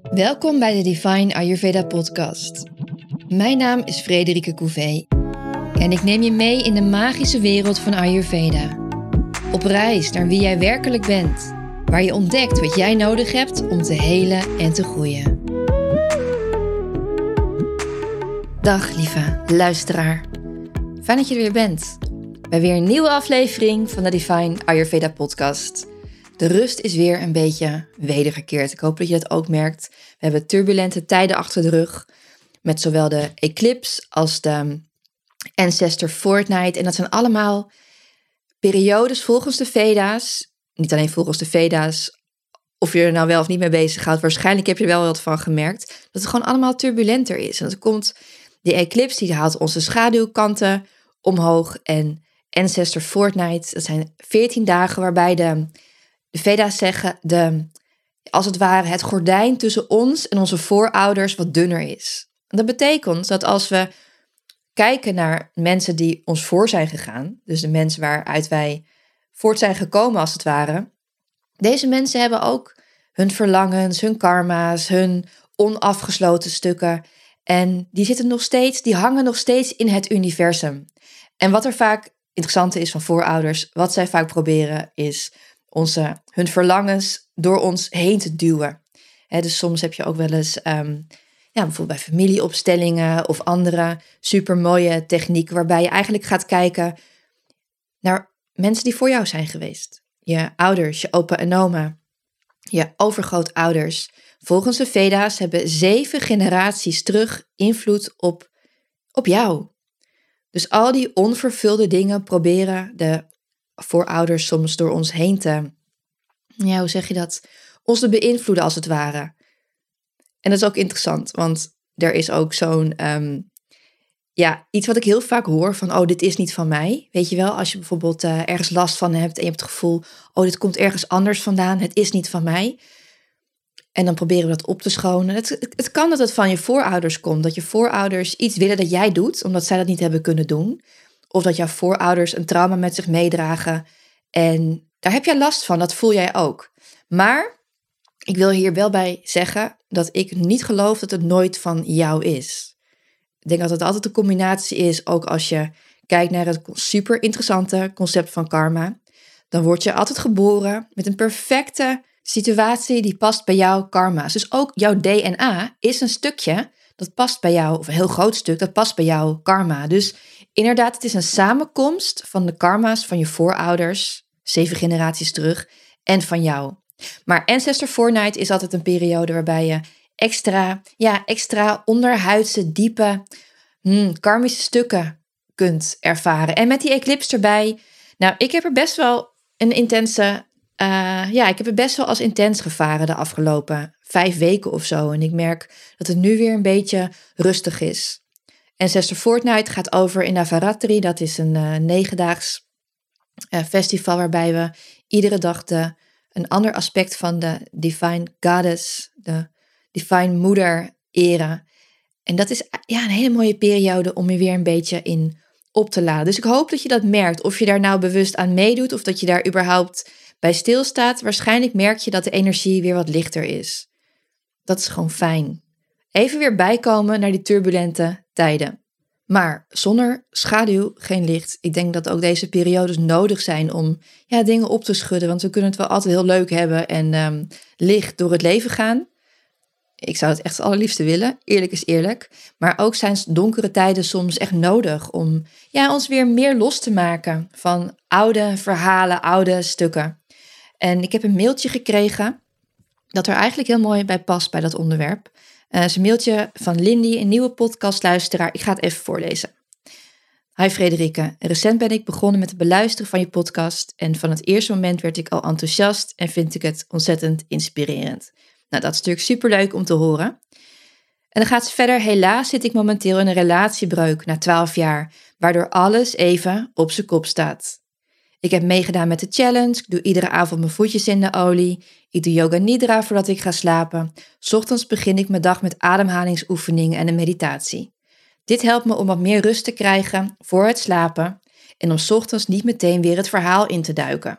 Welkom bij de Divine Ayurveda podcast. Mijn naam is Frederike Couvé en ik neem je mee in de magische wereld van Ayurveda. Op reis naar wie jij werkelijk bent, waar je ontdekt wat jij nodig hebt om te helen en te groeien. Dag lieve luisteraar, fijn dat je er weer bent. Bij weer een nieuwe aflevering van de Divine Ayurveda podcast. De rust is weer een beetje wedergekeerd. Ik hoop dat je dat ook merkt. We hebben turbulente tijden achter de rug. Met zowel de eclipse als de Ancestor Fortnight. En dat zijn allemaal periodes volgens de Veda's. Niet alleen volgens de Veda's. Of je er nou wel of niet mee bezighoudt. Waarschijnlijk heb je er wel wat van gemerkt. Dat het gewoon allemaal turbulenter is. En dat komt, die eclipse die haalt onze schaduwkanten omhoog. En Ancestor Fortnight, dat zijn 14 dagen waarbij de Veda's zeggen, als het ware het gordijn tussen ons en onze voorouders wat dunner is. En dat betekent dat als we kijken naar mensen die ons voor zijn gegaan, dus de mensen waaruit wij voort zijn gekomen als het ware, deze mensen hebben ook hun verlangens, hun karma's, hun onafgesloten stukken. En die hangen nog steeds in het universum. En wat er vaak interessant is van voorouders, wat zij vaak proberen is hun verlangens door ons heen te duwen. Dus soms heb je ook wel eens, bijvoorbeeld bij familieopstellingen of andere supermooie technieken, waarbij je eigenlijk gaat kijken naar mensen die voor jou zijn geweest. Je ouders, je opa en oma, je overgrootouders. Volgens de Veda's hebben 7 generaties terug invloed op jou. Dus al die onvervulde dingen proberen de voorouders soms door ons heen ons te beïnvloeden als het ware. En dat is ook interessant, want er is ook zo'n, iets wat ik heel vaak hoor van, dit is niet van mij. Weet je wel, als je bijvoorbeeld ergens last van hebt en je hebt het gevoel, dit komt ergens anders vandaan, het is niet van mij. En dan proberen we dat op te schonen. Het kan dat het van je voorouders komt, dat je voorouders iets willen dat jij doet, omdat zij dat niet hebben kunnen doen. Of dat jouw voorouders een trauma met zich meedragen. En daar heb jij last van, dat voel jij ook. Maar ik wil hier wel bij zeggen dat ik niet geloof dat het nooit van jou is. Ik denk dat het altijd een combinatie is, ook als je kijkt naar het super interessante concept van karma. Dan word je altijd geboren met een perfecte situatie die past bij jouw karma's. Dus ook jouw DNA is een stukje dat past bij jou, of een heel groot stuk dat past bij jouw karma. Dus inderdaad, het is een samenkomst van de karma's van je voorouders, 7 generaties terug, en van jou. Maar Ancestor Fortnight is altijd een periode waarbij je extra onderhuidse, diepe, karmische stukken kunt ervaren. En met die eclipse erbij, ik heb er best wel een intense, ik heb het best wel als intens gevaren de afgelopen 5 weken of zo. En ik merk dat het nu weer een beetje rustig is. Ancestor Fortnight gaat over in Navaratri. Dat is een 9-daags festival waarbij we iedere dag een ander aspect van de Divine Goddess, de Divine Moeder eren. En dat is een hele mooie periode om je weer een beetje in op te laden. Dus ik hoop dat je dat merkt. Of je daar nou bewust aan meedoet of dat je daar überhaupt bij stilstaat. Waarschijnlijk merk je dat de energie weer wat lichter is. Dat is gewoon fijn. Even weer bijkomen naar die turbulente tijden. Maar zonder schaduw geen licht. Ik denk dat ook deze periodes nodig zijn om dingen op te schudden. Want we kunnen het wel altijd heel leuk hebben en licht door het leven gaan. Ik zou het echt het allerliefste willen. Eerlijk is eerlijk. Maar ook zijn donkere tijden soms echt nodig om ons weer meer los te maken van oude verhalen, oude stukken. En ik heb een mailtje gekregen dat er eigenlijk heel mooi bij past bij dat onderwerp. Het is een mailtje van Lindy, een nieuwe podcastluisteraar. Ik ga het even voorlezen. Hi Frederike, recent ben ik begonnen met het beluisteren van je podcast en van het eerste moment werd ik al enthousiast en vind ik het ontzettend inspirerend. Dat is natuurlijk superleuk om te horen. En dan gaat ze verder, helaas zit ik momenteel in een relatiebreuk na 12 jaar, waardoor alles even op zijn kop staat. Ik heb meegedaan met de challenge, ik doe iedere avond mijn voetjes in de olie, ik doe yoga nidra voordat ik ga slapen. 's Ochtends begin ik mijn dag met ademhalingsoefeningen en een meditatie. Dit helpt me om wat meer rust te krijgen voor het slapen en om 's ochtends niet meteen weer het verhaal in te duiken.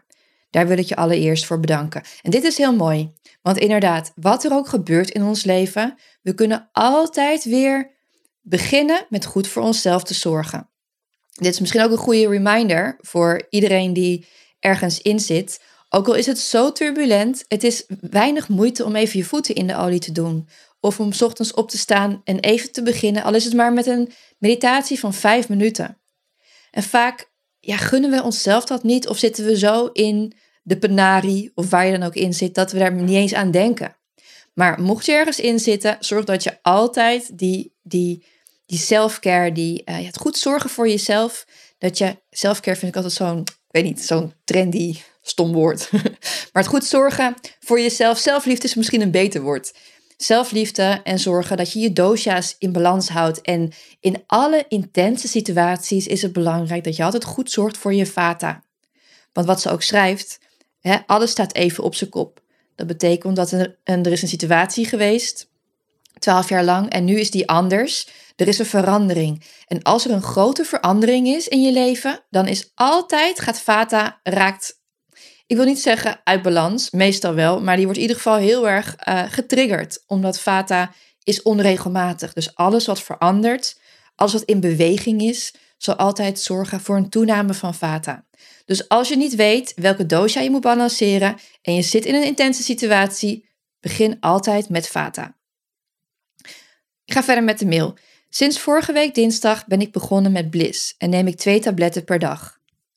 Daar wil ik je allereerst voor bedanken. En dit is heel mooi, want inderdaad, wat er ook gebeurt in ons leven, we kunnen altijd weer beginnen met goed voor onszelf te zorgen. Dit is misschien ook een goede reminder voor iedereen die ergens in zit. Ook al is het zo turbulent, het is weinig moeite om even je voeten in de olie te doen. Of om 's ochtends op te staan en even te beginnen, al is het maar met een meditatie van 5 minuten. En vaak gunnen we onszelf dat niet of zitten we zo in de penarie of waar je dan ook in zit, dat we daar niet eens aan denken. Maar mocht je ergens in zitten, zorg dat je altijd die self-care, het goed zorgen voor jezelf. Dat je, self-care vind ik altijd zo'n trendy, stom woord. Maar het goed zorgen voor jezelf, zelfliefde is misschien een beter woord. Zelfliefde en zorgen dat je je dosha's in balans houdt. En in alle intense situaties is het belangrijk dat je altijd goed zorgt voor je vata. Want wat ze ook schrijft, alles staat even op zijn kop. Dat betekent dat er is een situatie geweest, 12 jaar lang, en nu is die anders. Er is een verandering. En als er een grote verandering is in je leven, dan is gaat vata raakt, ik wil niet zeggen uit balans, meestal wel, maar die wordt in ieder geval heel erg getriggerd, omdat vata is onregelmatig. Dus alles wat verandert, alles wat in beweging is, zal altijd zorgen voor een toename van vata. Dus als je niet weet welke dosha je moet balanceren en je zit in een intense situatie, begin altijd met vata. Ik ga verder met de mail. Sinds vorige week dinsdag ben ik begonnen met Bliss en neem ik 2 tabletten per dag.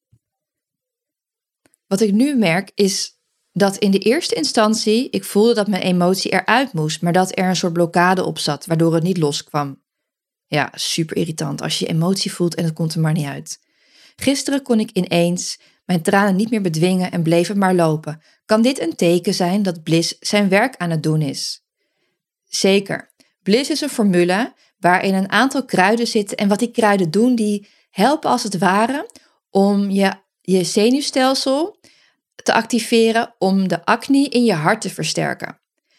Wat ik nu merk is dat in de eerste instantie ik voelde dat mijn emotie eruit moest, maar dat er een soort blokkade op zat, waardoor het niet loskwam. Ja, super irritant als je emotie voelt en het komt er maar niet uit. Gisteren kon ik ineens mijn tranen niet meer bedwingen en bleef het maar lopen. Kan dit een teken zijn dat Bliss zijn werk aan het doen is? Zeker. Bliss is een formule waarin een aantal kruiden zitten en wat die kruiden doen, die helpen als het ware om je zenuwstelsel te activeren, om de acne in je hart te versterken.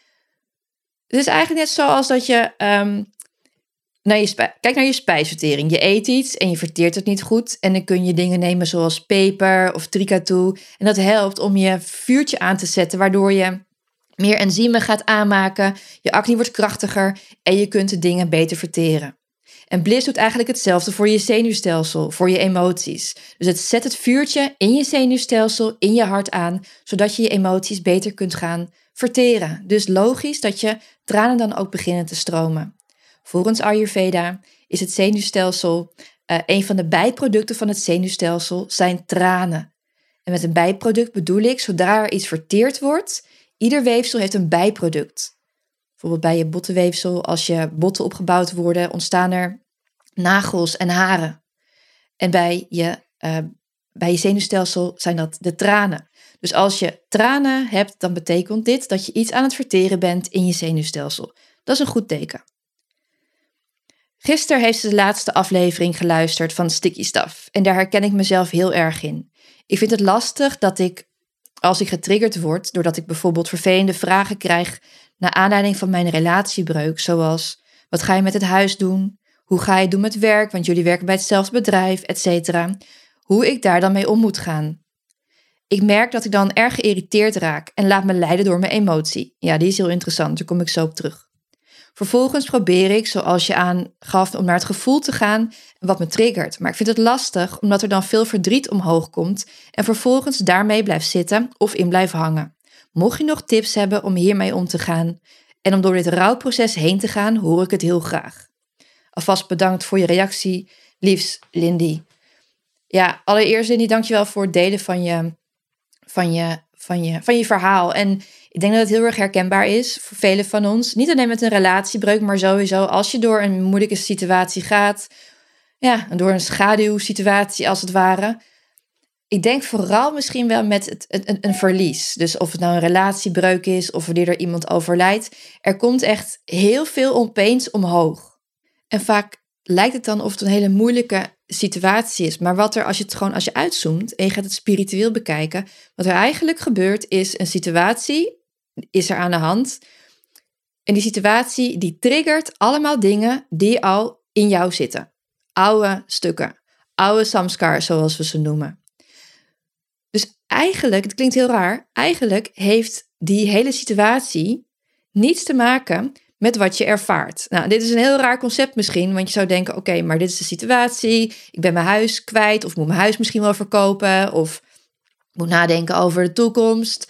Het is eigenlijk net zoals dat je kijk naar je spijsvertering. Je eet iets en je verteert het niet goed en dan kun je dingen nemen zoals peper of trikatoe en dat helpt om je vuurtje aan te zetten, waardoor je meer enzymen gaat aanmaken, je acne wordt krachtiger en je kunt de dingen beter verteren. En Bliss doet eigenlijk hetzelfde voor je zenuwstelsel, voor je emoties. Dus het zet het vuurtje in je zenuwstelsel, in je hart aan, zodat je je emoties beter kunt gaan verteren. Dus logisch dat je tranen dan ook beginnen te stromen. Volgens Ayurveda is het zenuwstelsel, een van de bijproducten van het zenuwstelsel zijn tranen. En met een bijproduct bedoel ik, zodra er iets verteerd wordt, ieder weefsel heeft een bijproduct. Bijvoorbeeld bij je bottenweefsel, als je botten opgebouwd worden, ontstaan er nagels en haren. En bij je zenuwstelsel zijn dat de tranen. Dus als je tranen hebt, dan betekent dit dat je iets aan het verteren bent in je zenuwstelsel. Dat is een goed teken. Gisteren heeft ze de laatste aflevering geluisterd van Sticky Stuff. En daar herken ik mezelf heel erg in. Ik vind het lastig dat als ik getriggerd word, doordat ik bijvoorbeeld vervelende vragen krijg naar aanleiding van mijn relatiebreuk, zoals: wat ga je met het huis doen? Hoe ga je het doen met werk? Want jullie werken bij hetzelfde bedrijf, etc. Hoe ik daar dan mee om moet gaan. Ik merk dat ik dan erg geïrriteerd raak en laat me leiden door mijn emotie. Ja, die is heel interessant, daar kom ik zo op terug. Vervolgens probeer ik, zoals je aangaf, om naar het gevoel te gaan wat me triggert. Maar ik vind het lastig, omdat er dan veel verdriet omhoog komt en vervolgens daarmee blijft zitten of in blijft hangen. Mocht je nog tips hebben om hiermee om te gaan en om door dit rouwproces heen te gaan, hoor ik het heel graag. Alvast bedankt voor je reactie, liefs Lindy. Ja, allereerst Lindy, dankjewel voor het delen van je verhaal. En ik denk dat het heel erg herkenbaar is voor velen van ons. Niet alleen met een relatiebreuk, maar sowieso als je door een moeilijke situatie gaat. Ja, door een schaduwsituatie als het ware. Ik denk vooral misschien wel met een verlies. Dus of het nou een relatiebreuk is of wanneer er iemand overlijdt. Er komt echt heel veel opeens omhoog. En vaak lijkt het dan of het een hele moeilijke situatie is. Maar als je uitzoomt en je gaat het spiritueel bekijken, wat er eigenlijk gebeurt is een situatie is er aan de hand. En die situatie die triggert allemaal dingen die al in jou zitten. Oude stukken, oude samskar zoals we ze noemen. Dus eigenlijk, het klinkt heel raar, eigenlijk heeft die hele situatie niets te maken met wat je ervaart. Nou, dit is een heel raar concept misschien, want je zou denken, oké, maar dit is de situatie, ik ben mijn huis kwijt of moet mijn huis misschien wel verkopen of moet nadenken over de toekomst.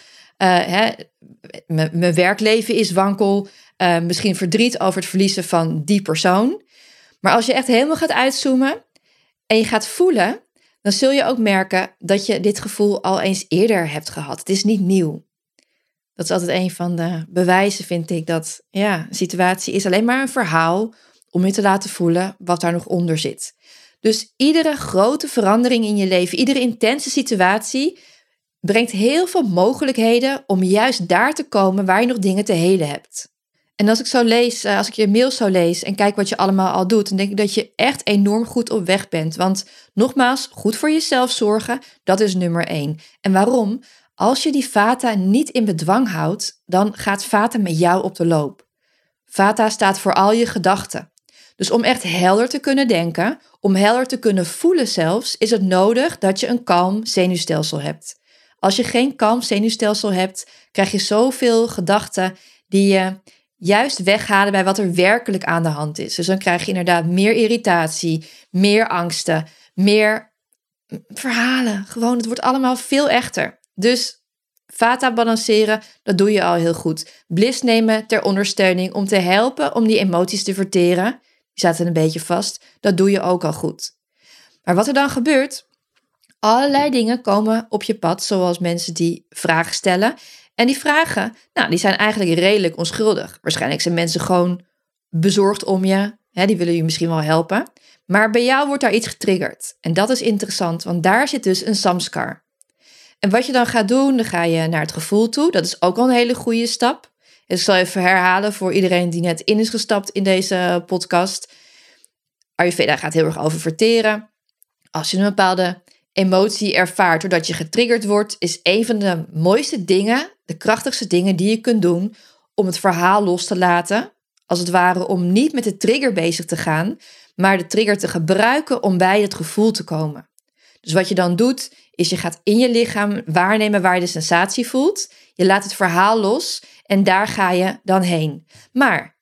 Mijn werkleven is wankel, misschien verdriet over het verliezen van die persoon. Maar als je echt helemaal gaat uitzoomen en je gaat voelen, dan zul je ook merken dat je dit gevoel al eens eerder hebt gehad. Het is niet nieuw. Dat is altijd een van de bewijzen, vind ik, dat een situatie is alleen maar een verhaal om je te laten voelen wat daar nog onder zit. Dus iedere grote verandering in je leven, iedere intense situatie brengt heel veel mogelijkheden om juist daar te komen waar je nog dingen te helen hebt. En als ik zo lees, als ik je mails zo lees en kijk wat je allemaal al doet, dan denk ik dat je echt enorm goed op weg bent. Want nogmaals, goed voor jezelf zorgen, dat is nummer 1. En waarom? Als je die vata niet in bedwang houdt, dan gaat vata met jou op de loop. Vata staat voor al je gedachten. Dus om echt helder te kunnen denken, om helder te kunnen voelen zelfs, is het nodig dat je een kalm zenuwstelsel hebt. Als je geen kalm zenuwstelsel hebt, krijg je zoveel gedachten die je juist weghalen bij wat er werkelijk aan de hand is. Dus dan krijg je inderdaad meer irritatie, meer angsten, meer verhalen. Gewoon, het wordt allemaal veel echter. Dus vata balanceren, dat doe je al heel goed. Bliss nemen ter ondersteuning om te helpen om die emoties te verteren. Die zaten een beetje vast. Dat doe je ook al goed. Maar wat er dan gebeurt, allerlei dingen komen op je pad, zoals mensen die vragen stellen. En die vragen, die zijn eigenlijk redelijk onschuldig. Waarschijnlijk zijn mensen gewoon bezorgd om je. Die willen je misschien wel helpen. Maar bij jou wordt daar iets getriggerd. En dat is interessant, want daar zit dus een samskar. En wat je dan gaat doen, dan ga je naar het gevoel toe. Dat is ook al een hele goede stap. Ik zal even herhalen voor iedereen die net in is gestapt in deze podcast. Ayurveda gaat heel erg over verteren. Als je een bepaalde emotie ervaart doordat je getriggerd wordt, is een van de mooiste dingen, de krachtigste dingen die je kunt doen om het verhaal los te laten. Als het ware om niet met de trigger bezig te gaan, maar de trigger te gebruiken om bij het gevoel te komen. Dus wat je dan doet, is je gaat in je lichaam waarnemen waar je de sensatie voelt. Je laat het verhaal los en daar ga je dan heen. Maar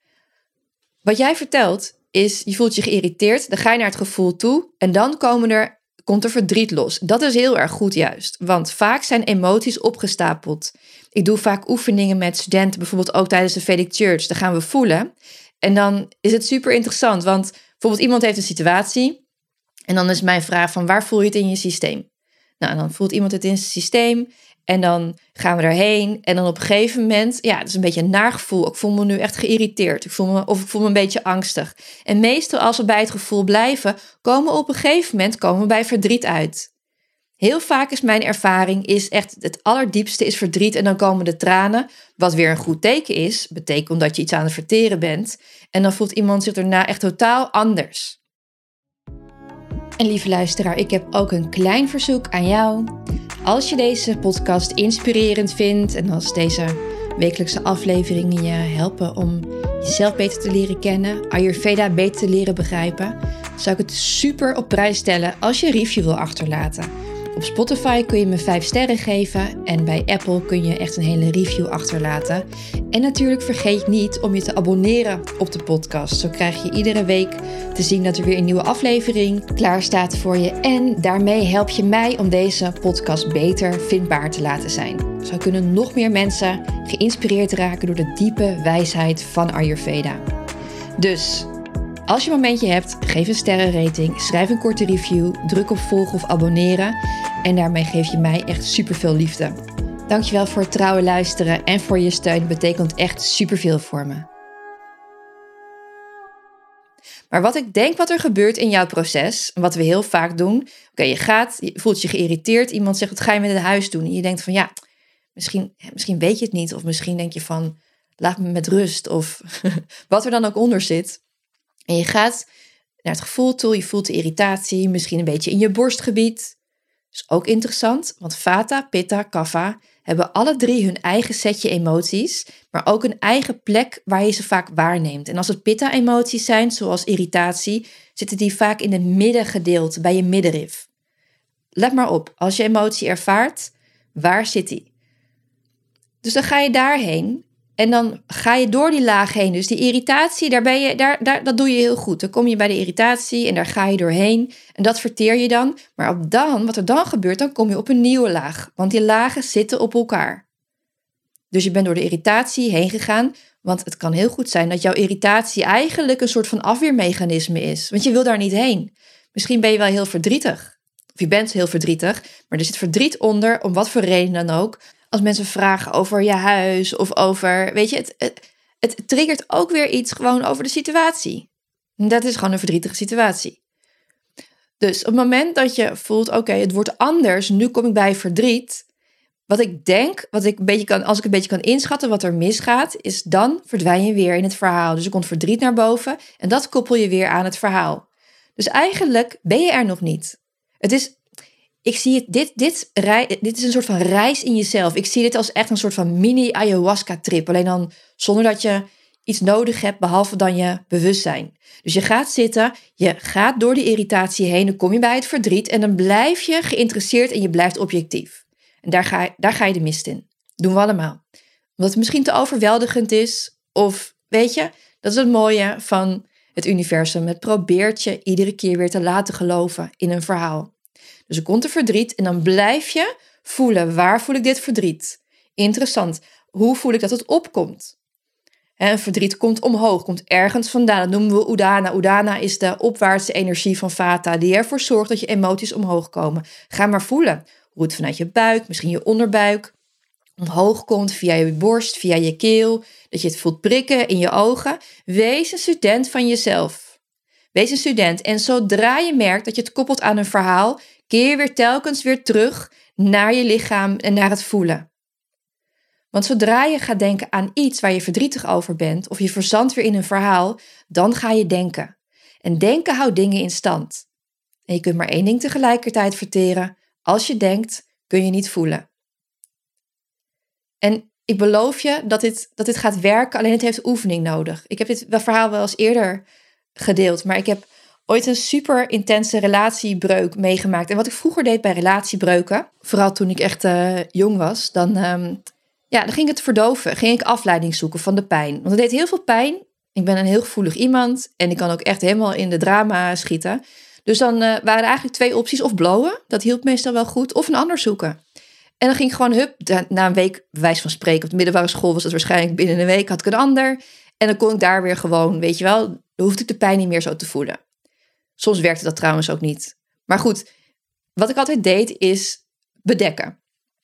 wat jij vertelt is, je voelt je geïrriteerd, dan ga je naar het gevoel toe en dan komt er verdriet los. Dat is heel erg goed juist, want vaak zijn emoties opgestapeld. Ik doe vaak oefeningen met studenten, bijvoorbeeld ook tijdens de Vedic Church. Dan gaan we voelen en dan is het super interessant, want bijvoorbeeld iemand heeft een situatie en dan is mijn vraag van waar voel je het in je systeem? Nou, en dan voelt iemand het in zijn systeem en dan gaan we erheen en dan op een gegeven moment, het is een beetje een naargevoel. Ik voel me nu echt geïrriteerd, ik voel me een beetje angstig. En meestal als we bij het gevoel blijven, komen we op een gegeven moment bij verdriet uit. Heel vaak is mijn ervaring, is echt het allerdiepste is verdriet en dan komen de tranen, wat weer een goed teken is, betekent dat je iets aan het verteren bent. En dan voelt iemand zich daarna echt totaal anders. En lieve luisteraar, ik heb ook een klein verzoek aan jou. Als je deze podcast inspirerend vindt en als deze wekelijkse afleveringen je helpen om jezelf beter te leren kennen, Ayurveda beter te leren begrijpen, zou ik het super op prijs stellen als je een review wil achterlaten. Op Spotify kun je me 5 sterren geven en bij Apple kun je echt een hele review achterlaten. En natuurlijk vergeet niet om je te abonneren op de podcast. Zo krijg je iedere week te zien dat er weer een nieuwe aflevering klaar staat voor je. En daarmee help je mij om deze podcast beter vindbaar te laten zijn. Zo kunnen nog meer mensen geïnspireerd raken door de diepe wijsheid van Ayurveda. Dus als je een momentje hebt, geef een sterrenrating, schrijf een korte review, druk op volgen of abonneren en daarmee geef je mij echt superveel liefde. Dankjewel voor het trouwe luisteren en voor je steun, het betekent echt superveel voor me. Maar wat ik denk wat er gebeurt in jouw proces, wat we heel vaak doen, je voelt je geïrriteerd, iemand zegt wat ga je met het huis doen? En je denkt van misschien weet je het niet of misschien denk je van laat me met rust of wat er dan ook onder zit. En je gaat naar het gevoel toe, je voelt de irritatie, misschien een beetje in je borstgebied. Dat is ook interessant, want Vata, Pitta, Kapha hebben alle 3 hun eigen setje emoties, maar ook een eigen plek waar je ze vaak waarneemt. En als het Pitta-emoties zijn, zoals irritatie, zitten die vaak in het middengedeelte, bij je middenrif. Let maar op, als je emotie ervaart, Waar zit die? Dus dan ga je daarheen en dan ga je door die laag heen. Dus die irritatie, dat doe je heel goed. Dan kom je bij de irritatie en daar ga je doorheen. En dat verteer je dan. Maar wat er dan gebeurt, dan kom je op een nieuwe laag. Want die lagen zitten op elkaar. Dus je bent door de irritatie heen gegaan. Want het kan heel goed zijn dat jouw irritatie eigenlijk een soort van afweermechanisme is. Want je wil daar niet heen. Misschien ben je wel heel verdrietig. Of je bent heel verdrietig, maar er zit verdriet onder, om wat voor reden dan ook. Als mensen vragen over je huis of over, weet je, het triggert ook weer iets gewoon over de situatie. Dat is gewoon een verdrietige situatie. Dus op het moment dat je voelt, oké, het wordt anders, nu kom ik bij verdriet. Wat ik denk, als ik een beetje kan inschatten wat er misgaat, is dan verdwijn je weer in het verhaal. Dus er komt verdriet naar boven en dat koppel je weer aan het verhaal. Dus eigenlijk ben je er nog niet. Ik zie het, dit is een soort van reis in jezelf. Ik zie dit als echt een soort van mini-ayahuasca-trip. Alleen dan zonder dat je iets nodig hebt, behalve dan je bewustzijn. Dus je gaat zitten, je gaat door die irritatie heen, dan kom je bij het verdriet en dan blijf je geïnteresseerd en je blijft objectief. En daar ga je de mist in. Doen we allemaal. Omdat het misschien te overweldigend is, of weet je, dat is het mooie van het universum. Het probeert je iedere keer weer te laten geloven in een verhaal. Dus er komt een verdriet en dan blijf je voelen. Waar voel ik dit verdriet? Interessant. Hoe voel ik dat het opkomt? Een verdriet komt omhoog, komt ergens vandaan. Dat noemen we Udana. Udana is de opwaartse energie van Vata, die ervoor zorgt dat je emoties omhoog komen. Ga maar voelen hoe het vanuit je buik, misschien je onderbuik, omhoog komt via je borst, via je keel. Dat je het voelt prikken in je ogen. Wees een student van jezelf. Wees een student. En zodra je merkt dat je het koppelt aan een verhaal, keer je weer telkens weer terug naar je lichaam en naar het voelen. Want zodra je gaat denken aan iets waar je verdrietig over bent, of je verzandt weer in een verhaal, dan ga je denken. En denken houdt dingen in stand. En je kunt maar één ding tegelijkertijd verteren. Als je denkt, kun je niet voelen. En ik beloof je dat dit gaat werken, alleen het heeft oefening nodig. Ik heb dit verhaal wel eens eerder gedeeld, maar ik heb ooit een super intense relatiebreuk meegemaakt. En wat ik vroeger deed bij relatiebreuken, vooral toen ik echt jong was, dan ging ik het verdoven. Ging ik afleiding zoeken van de pijn. Want het deed heel veel pijn. Ik ben een heel gevoelig iemand en ik kan ook echt helemaal in de drama schieten. Dus dan waren er eigenlijk 2 opties. Of blowen, dat hielp meestal wel goed, of een ander zoeken. En dan ging ik gewoon, na een week, bij wijze van spreken, op de middelbare school was dat waarschijnlijk binnen een week, had ik een ander. En dan kon ik daar weer gewoon, weet je wel, dan hoefde ik de pijn niet meer zo te voelen. Soms werkte dat trouwens ook niet. Maar goed, wat ik altijd deed is bedekken.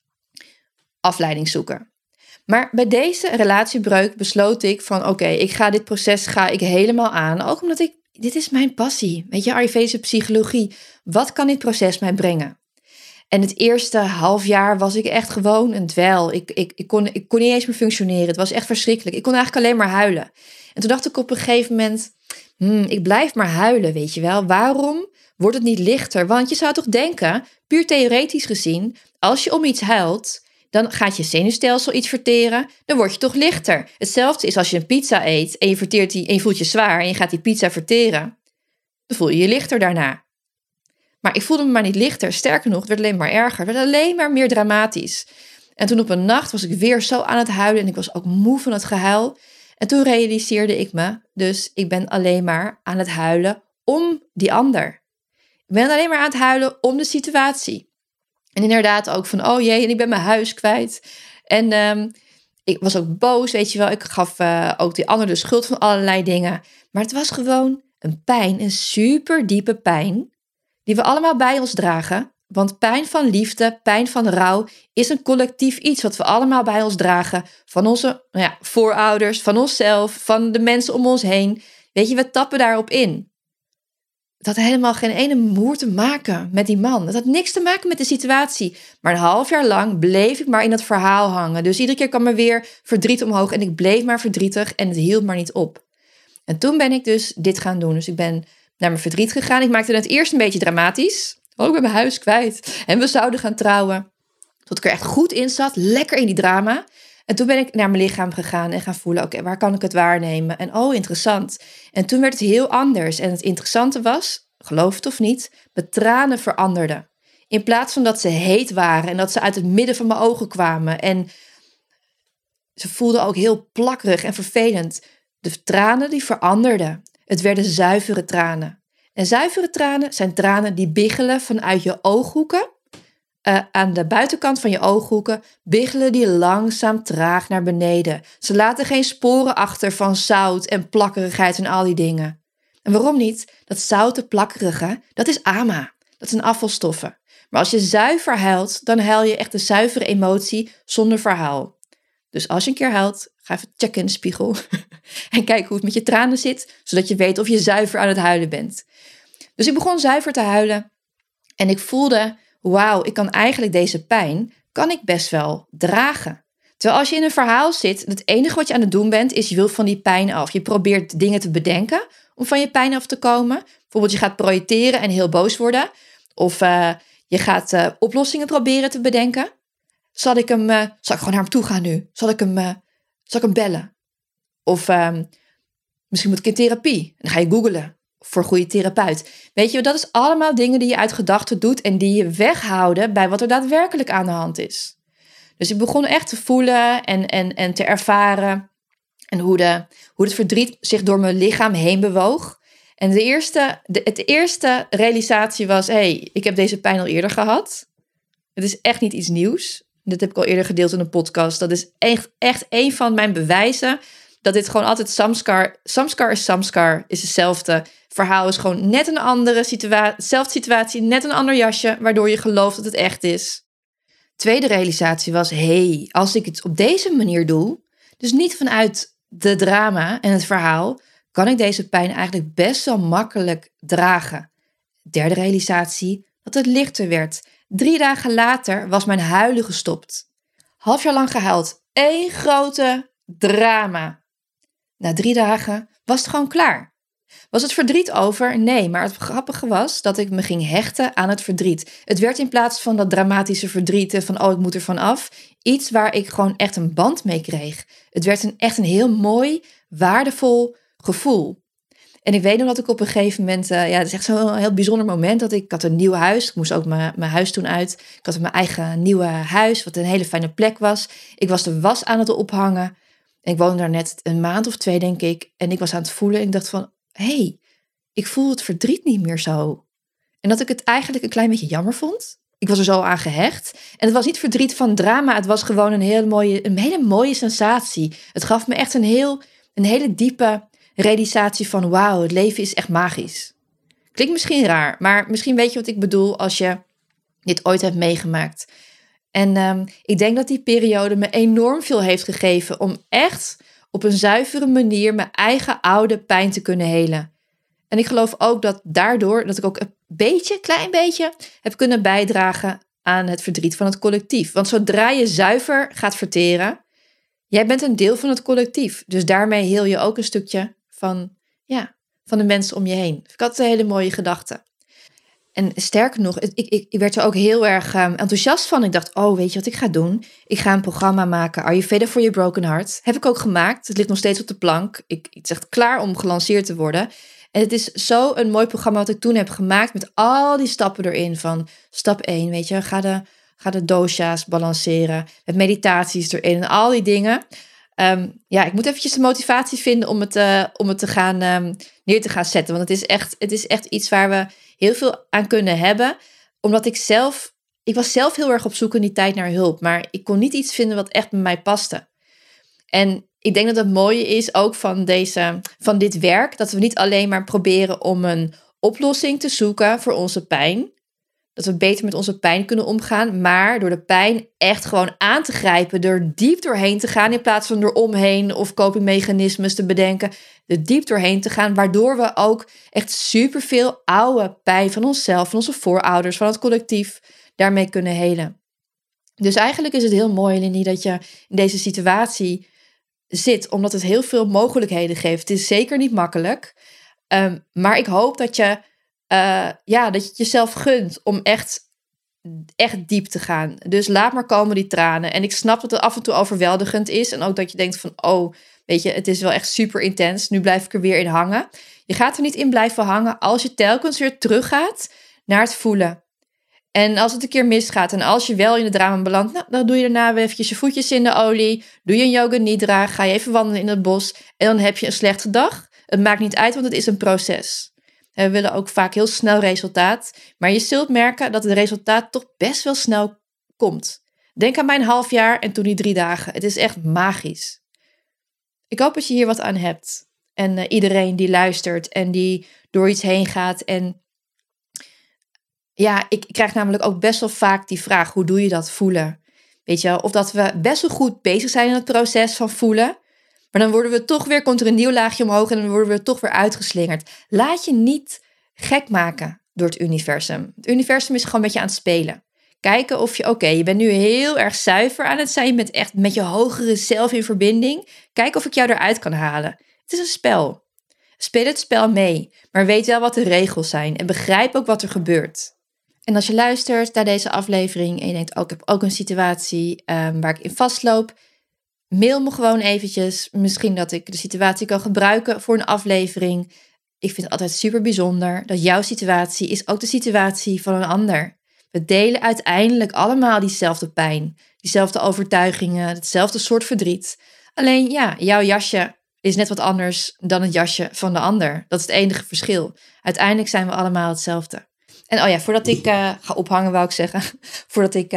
Afleiding zoeken. Maar bij deze relatiebreuk besloot ik van oké, ik ga dit proces helemaal aan. Ook omdat dit is mijn passie. Weet je, Ayurvedische psychologie. Wat kan dit proces mij brengen? En het eerste half jaar was ik echt gewoon een dweil. Ik kon niet eens meer functioneren. Het was echt verschrikkelijk. Ik kon eigenlijk alleen maar huilen. En toen dacht ik op een gegeven moment, ik blijf maar huilen, weet je wel. Waarom wordt het niet lichter? Want je zou toch denken, puur theoretisch gezien, als je om iets huilt, dan gaat je zenuwstelsel iets verteren, dan word je toch lichter. Hetzelfde is als je een pizza eet en je verteert die en je voelt je zwaar en je gaat die pizza verteren. Dan voel je je lichter daarna. Maar ik voelde me maar niet lichter. Sterker nog, het werd alleen maar erger. Het werd alleen maar meer dramatisch. En toen op een nacht was ik weer zo aan het huilen en ik was ook moe van het gehuil. En toen realiseerde ik me, dus ik ben alleen maar aan het huilen om die ander. Ik ben alleen maar aan het huilen om de situatie. En inderdaad ook van, oh jee, en ik ben mijn huis kwijt. En ik was ook boos, weet je wel. Ik gaf ook die ander de schuld van allerlei dingen. Maar het was gewoon een pijn, een super diepe pijn, die we allemaal bij ons dragen. Want pijn van liefde, pijn van rouw is een collectief iets wat we allemaal bij ons dragen. Van onze voorouders, van onszelf, van de mensen om ons heen. Weet je, we tappen daarop in. Het had helemaal geen ene moer te maken met die man. Het had niks te maken met de situatie. Maar een half jaar lang bleef ik maar in dat verhaal hangen. Dus iedere keer kwam er weer verdriet omhoog en ik bleef maar verdrietig en het hield maar niet op. En toen ben ik dus dit gaan doen. Dus ik ben naar mijn verdriet gegaan. Ik maakte het eerst een beetje dramatisch. Oh, ik ben mijn huis kwijt. En we zouden gaan trouwen. Tot ik er echt goed in zat. Lekker in die drama. En toen ben ik naar mijn lichaam gegaan en gaan voelen, oké, waar kan ik het waarnemen? En oh, interessant. En toen werd het heel anders. En het interessante was, geloof het of niet, mijn tranen veranderden. In plaats van dat ze heet waren en dat ze uit het midden van mijn ogen kwamen. En ze voelden ook heel plakkerig en vervelend. De tranen die veranderden. Het werden zuivere tranen. En zuivere tranen zijn tranen die biggelen vanuit je ooghoeken. Aan de buitenkant van je ooghoeken biggelen die langzaam traag naar beneden. Ze laten geen sporen achter van zout en plakkerigheid en al die dingen. En waarom niet? Dat zoute plakkerige, dat is ama. Dat zijn afvalstoffen. Maar als je zuiver huilt, dan huil je echt een zuivere emotie zonder verhaal. Dus als je een keer huilt, ga even checken in de spiegel. En kijk hoe het met je tranen zit, zodat je weet of je zuiver aan het huilen bent. Dus ik begon zuiver te huilen. En ik voelde, wauw, ik kan eigenlijk deze pijn, kan ik best wel dragen. Terwijl als je in een verhaal zit, het enige wat je aan het doen bent, is je wil van die pijn af. Je probeert dingen te bedenken om van je pijn af te komen. Bijvoorbeeld je gaat projecteren en heel boos worden. Of je gaat oplossingen proberen te bedenken. Zal ik gewoon naar hem toe gaan nu? Zal ik hem bellen? Of misschien moet ik in therapie. En dan ga je googlen voor een goede therapeut. Weet je, dat is allemaal dingen die je uit gedachten doet en die je weghouden bij wat er daadwerkelijk aan de hand is. Dus ik begon echt te voelen en te ervaren en hoe het verdriet zich door mijn lichaam heen bewoog. En het eerste realisatie was, hey, ik heb deze pijn al eerder gehad. Het is echt niet iets nieuws. Dit heb ik al eerder gedeeld in een podcast. Dat is echt een van mijn bewijzen dat dit gewoon altijd samskar is samskar, is hetzelfde. Verhaal is gewoon net een andere zelfde situatie, net een ander jasje, waardoor je gelooft dat het echt is. Tweede realisatie was, als ik het op deze manier doe, dus niet vanuit de drama en het verhaal, kan ik deze pijn eigenlijk best wel makkelijk dragen. Derde realisatie, dat het lichter werd. 3 dagen later was mijn huilen gestopt. Half jaar lang gehuild. 1 grote drama. Na 3 dagen was het gewoon klaar. Was het verdriet over? Nee, maar het grappige was dat ik me ging hechten aan het verdriet. Het werd in plaats van dat dramatische verdriet van ik moet er van af, iets waar ik gewoon echt een band mee kreeg. Het werd echt een heel mooi, waardevol gevoel. En ik weet nog dat ik op een gegeven moment, het is echt zo'n heel bijzonder moment, dat ik had een nieuw huis. Ik moest ook mijn huis toen uit. Ik had mijn eigen nieuwe huis, wat een hele fijne plek was. Ik was de was aan het ophangen. En ik woonde daar net een maand of 2, denk ik. En ik was aan het voelen en ik dacht van, ik voel het verdriet niet meer zo. En dat ik het eigenlijk een klein beetje jammer vond. Ik was er zo aan gehecht. En het was niet verdriet van drama. Het was gewoon een hele mooie sensatie. Het gaf me echt een hele diepe realisatie van wauw, het leven is echt magisch. Klinkt misschien raar, maar misschien weet je wat ik bedoel als je dit ooit hebt meegemaakt. En ik denk dat die periode me enorm veel heeft gegeven om echt op een zuivere manier mijn eigen oude pijn te kunnen helen. En ik geloof ook dat daardoor dat ik ook een klein beetje heb kunnen bijdragen aan het verdriet van het collectief. Want zodra je zuiver gaat verteren, jij bent een deel van het collectief. Dus daarmee heel je ook een stukje van de mensen om je heen. Ik had een hele mooie gedachte. En sterker nog, ik werd er ook heel erg enthousiast van. Ik dacht, weet je wat ik ga doen? Ik ga een programma maken, Ayurveda for Your Broken Heart. Heb ik ook gemaakt. Het ligt nog steeds op de plank. Het is echt klaar om gelanceerd te worden. En het is zo een mooi programma wat ik toen heb gemaakt met al die stappen erin. Van stap 1, weet je, ga de dosha's balanceren. Met meditaties erin en al die dingen. Ik moet eventjes de motivatie vinden om het te gaan neer te gaan zetten. Want het is echt iets waar we heel veel aan kunnen hebben. Omdat ik was zelf heel erg op zoek in die tijd naar hulp. Maar ik kon niet iets vinden wat echt bij mij paste. En ik denk dat het mooie is ook van dit werk, dat we niet alleen maar proberen om een oplossing te zoeken voor onze pijn. Dat we beter met onze pijn kunnen omgaan, maar door de pijn echt gewoon aan te grijpen, er diep doorheen te gaan in plaats van eromheen of copingmechanismes te bedenken, er diep doorheen te gaan, waardoor we ook echt superveel oude pijn van onszelf, van onze voorouders, van het collectief daarmee kunnen helen. Dus eigenlijk is het heel mooi, Lindy, dat je in deze situatie zit, omdat het heel veel mogelijkheden geeft. Het is zeker niet makkelijk, maar ik hoop dat je het jezelf gunt om echt diep te gaan. Dus laat maar komen die tranen. En ik snap dat het af en toe overweldigend is. En ook dat je denkt van, weet je, het is wel echt super intens. Nu blijf ik er weer in hangen. Je gaat er niet in blijven hangen als je telkens weer teruggaat naar het voelen. En als het een keer misgaat en als je wel in de drama belandt, nou, dan doe je daarna weer eventjes je voetjes in de olie. Doe je een yoga nidra, ga je even wandelen in het bos en dan heb je een slechte dag. Het maakt niet uit, want het is een proces. En we willen ook vaak heel snel resultaat, maar je zult merken dat het resultaat toch best wel snel komt. Denk aan mijn half jaar en toen die 3 dagen. Het is echt magisch. Ik hoop dat je hier wat aan hebt. En iedereen die luistert en die door iets heen gaat. En ja, ik krijg namelijk ook best wel vaak die vraag, hoe doe je dat voelen? Weet je wel, of dat we best wel goed bezig zijn in het proces van voelen. Maar dan worden we toch weer, komt er een nieuw laagje omhoog en dan worden we toch weer uitgeslingerd. Laat je niet gek maken door het universum. Het universum is gewoon met je aan het spelen. Kijken of je, oké, je bent nu heel erg zuiver aan het zijn. Je bent echt met je hogere zelf in verbinding. Kijk of ik jou eruit kan halen. Het is een spel. Speel het spel mee, maar weet wel wat de regels zijn en begrijp ook wat er gebeurt. En als je luistert naar deze aflevering en je denkt, ik heb ook een situatie waar ik in vastloop, mail me gewoon eventjes. Misschien dat ik de situatie kan gebruiken voor een aflevering. Ik vind het altijd super bijzonder dat jouw situatie is ook de situatie van een ander. We delen uiteindelijk allemaal diezelfde pijn, diezelfde overtuigingen, hetzelfde soort verdriet. Alleen ja, jouw jasje is net wat anders dan het jasje van de ander. Dat is het enige verschil. Uiteindelijk zijn we allemaal hetzelfde. En voordat ik ga ophangen, wou ik zeggen, voordat ik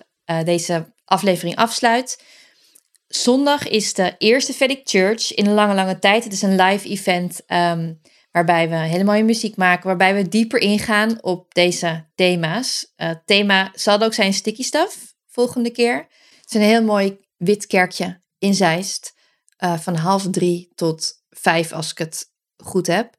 deze aflevering afsluit. Zondag is de eerste Vedic Church in een lange, lange tijd. Het is een live event waarbij we hele mooie muziek maken, waarbij we dieper ingaan op deze thema's. Het thema zal ook zijn sticky stuff volgende keer. Het is een heel mooi wit kerkje in Zeist, van 2:30 tot 5 als ik het goed heb.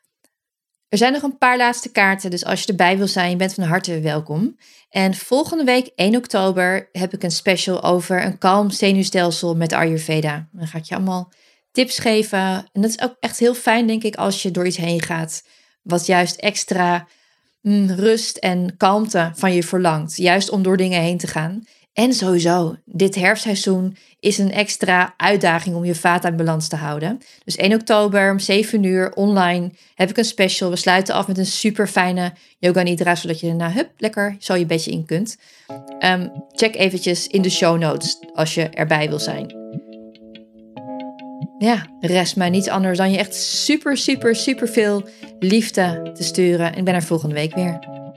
Er zijn nog een paar laatste kaarten, dus als je erbij wil zijn, je bent van harte welkom. En volgende week, 1 oktober, heb ik een special over een kalm zenuwstelsel met Ayurveda. Dan ga ik je allemaal tips geven. En dat is ook echt heel fijn, denk ik, als je door iets heen gaat, wat juist extra rust en kalmte van je verlangt. Juist om door dingen heen te gaan. En sowieso, dit herfstseizoen is een extra uitdaging om je vata in balans te houden. Dus 1 oktober om 7 uur online heb ik een special. We sluiten af met een super fijne yoga nidra, zodat je daarna lekker zo je bedje in kunt. Check eventjes in de show notes als je erbij wil zijn. Ja, rest mij niets anders dan je echt super, super, super veel liefde te sturen. En ik ben er volgende week weer.